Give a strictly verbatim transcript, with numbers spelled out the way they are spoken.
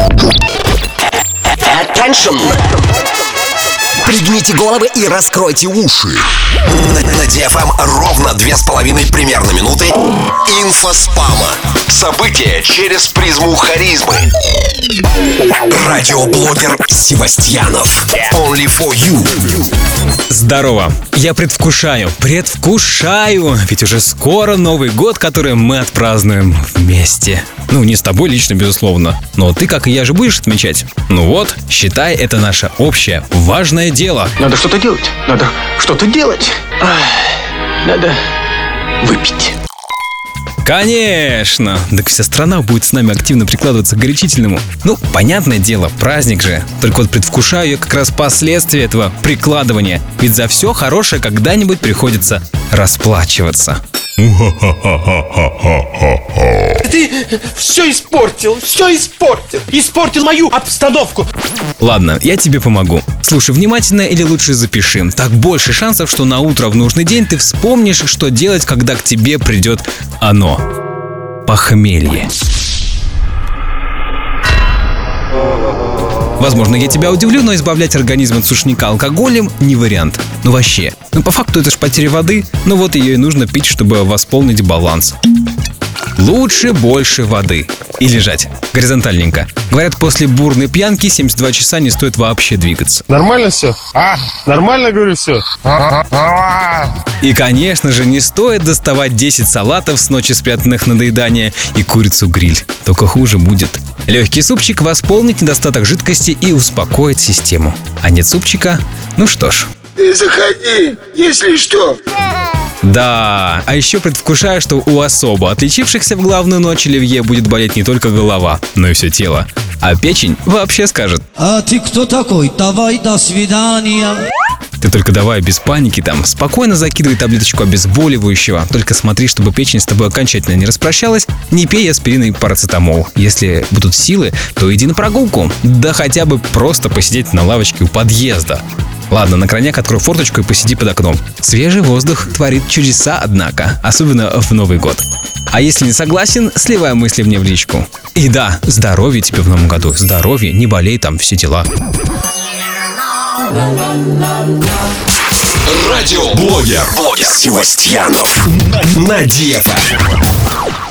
Attention! Пригните головы и раскройте уши. На ди эф эм ровно две с половиной примерно минуты инфоспама. События через призму харизмы. Радиоблогер Севастьянов. Only for you. Здорово! Я предвкушаю, предвкушаю, ведь уже скоро Новый год, который мы отпразднуем вместе. Ну, не с тобой лично, безусловно, но ты, как и я, же будешь отмечать. Ну вот, считай, это наше общее важное дело. Надо что-то делать, надо что-то делать. Ах, надо выпить. Конечно! Так вся страна будет с нами активно прикладываться к горячительному. Ну, понятное дело, праздник же. Только вот предвкушаю я как раз последствия этого прикладывания. Ведь за все хорошее когда-нибудь приходится расплачиваться. Ты все испортил, все испортил. Испортил мою обстановку. Ладно, я тебе помогу. Слушай внимательно или лучше запиши. Так больше шансов, что на утро в нужный день ты вспомнишь, что делать, когда к тебе придет оно. Похмелье. Возможно, я тебя удивлю, но избавлять организм от сушняка алкоголем не вариант. Ну вообще. Ну по факту это ж потеря воды, но вот ее и нужно пить, чтобы восполнить баланс. Лучше больше воды. И лежать горизонтальненько. Говорят, после бурной пьянки семьдесят два часа не стоит вообще двигаться. Нормально все? А, нормально, говорю, все. И, конечно же, не стоит доставать десять салатов с ночи спрятанных на доедание и курицу-гриль. Только хуже будет. Легкий супчик восполнит недостаток жидкости и успокоит систему. А нет супчика? Ну что ж. Ты заходи, если что. Да, а еще предвкушаю, что у особо отличившихся в главную ночь оливье будет болеть не только голова, но и все тело. А печень вообще скажет: а ты кто такой? Давай, до свидания. Ты только давай без паники там, спокойно закидывай таблеточку обезболивающего. Только смотри, чтобы печень с тобой окончательно не распрощалась. Не пей аспирин и парацетамол. Если будут силы, то иди на прогулку. Да хотя бы просто посидеть на лавочке у подъезда. Ладно, на крайняк открой форточку и посиди под окном. Свежий воздух творит чудеса, однако, особенно в Новый год. А если не согласен, сливай мысли мне в личку. И да, здоровья тебе в новом году. Здоровья, не болей там, все дела. Радиоблогер Севастьянов на ди эф эм.